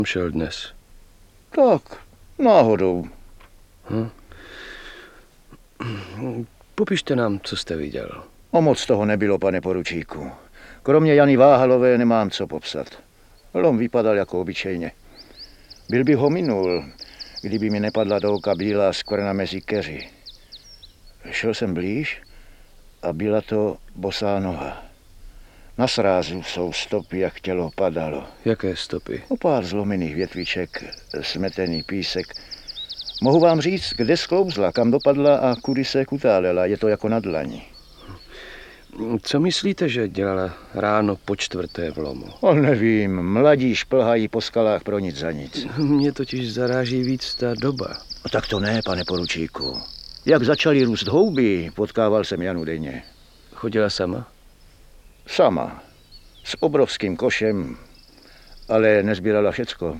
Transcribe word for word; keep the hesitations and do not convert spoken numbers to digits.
šel dnes? Tak, náhodou. Hm. Popište nám, co jste viděl. O moc toho nebylo, pane poručíku. Kromě Jany Váhalové nemám co popsat. Lom vypadal jako obyčejně. Byl by ho minul, kdyby mi nepadla do oka bílá skvrna mezi keři. Šel jsem blíž a byla to bosá noha. Na srázu jsou stopy, jak tělo padalo. Jaké stopy? O pár zlomených větviček, smetený písek. Mohu vám říct, kde sklouzla, kam dopadla a kudy se kutálela. Je to jako na dlani. Co myslíte, že dělala ráno po čtvrté v lomu? O, nevím, mladí šplhají po skalách pro nic za nic. Mě totiž zaráží víc ta doba. O, tak to ne, pane poručíku. Jak začaly růst houby, potkával jsem Janu denně. Chodila sama? Sama. S obrovským košem, ale nezbírala všecko.